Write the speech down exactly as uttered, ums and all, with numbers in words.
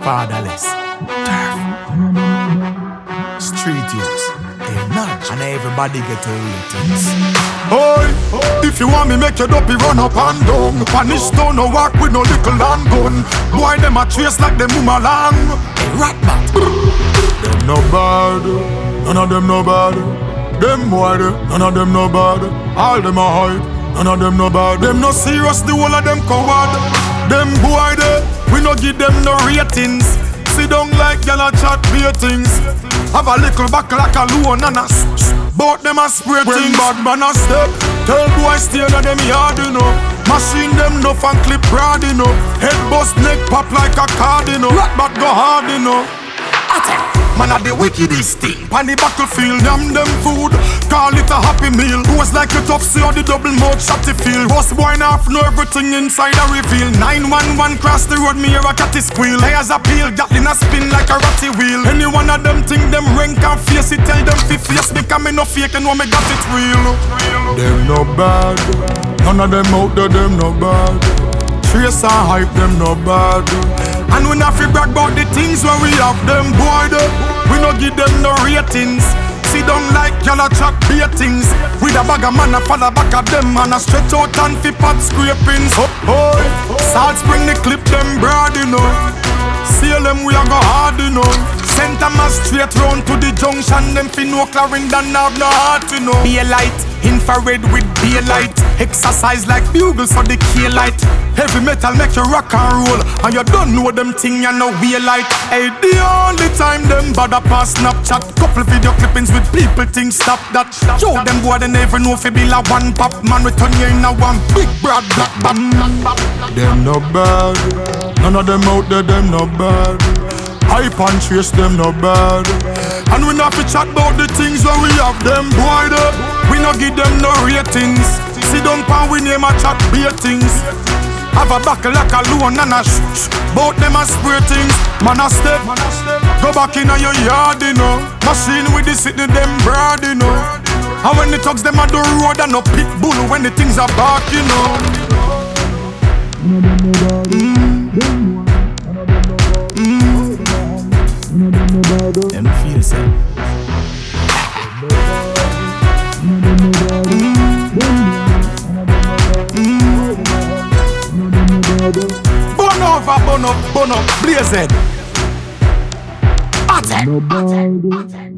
fatherless, turf, street youths, they nudge, and everybody get to ratings. Oi, if you want me make your dopey run up and down, punish stone no walk with no little land gun. Boy them a trace like them move along. Hey, rat bat. Them no bad, none of them no bad. Them boy they, none of them no bad. All them a hype, none of them no bad. Them no serious, the whole of them coward. Them boy they, we no give them no ratings. Sit down like y'all a chat beer things. Have a little back like a loan and a bout them a spray things. Bad man a step, tell boy stay in them yard you know. Machine them no fan clip broad you know. Head bust neck pop like a card you know. Rat bat go hard you know. Man a the wickedest thing. On the battlefield, yam them food. Call it a happy meal. Was like a tough see on the double mouth shotty feel. Was boy enough know everything inside a reveal. nine one one cross the road, me hear a catty squeal. Tires a peel, got in a spin like a ratty wheel. Any one of them think them rank and face it. Tell them fi face me, cause me no fake and know me got it real. Them no bad. None of them out there, them no bad. Trace and hype, them no bad. And we not fi brag about the things where we have them boy they, we no give them no ratings. Sit down like y'all a chat beatings. With a bag of man a follow back at them and a stretch out and fi pot scrapings. Oh, oh, Salt Spring the clip them broad you know. Seal them we a go hard you know. Send them a straight round to the junction. Them fi no Clarendon have no heart you know. Be a light, infrared with be a light. Exercise like bugles for the key light. Heavy metal make you rock and roll, and you don't know them thing you know we like. Hey, the only time them bother pass Snapchat. Couple video clippings with people think stop that. Show them boy they never know if it be like one pop man. We turn you in a one big broad black bam. Them no bad, none of them out there them no bad. Hype and trace them no bad. And we not fi chat about the things where we have them boy they, we no give them no ratings. Sit down pan we name a chat beer things. Have a back like a loan and a sh-sh. Bout them a spray things. Man a step, go back in a your yard you know. Machine with the city them broad you know. And when the thugs them a do road and no pit bull when the things are back you know. Mm. Mm. Them feel say. Burn over, burn up, burn up, blaze it. Attack, attack, attack.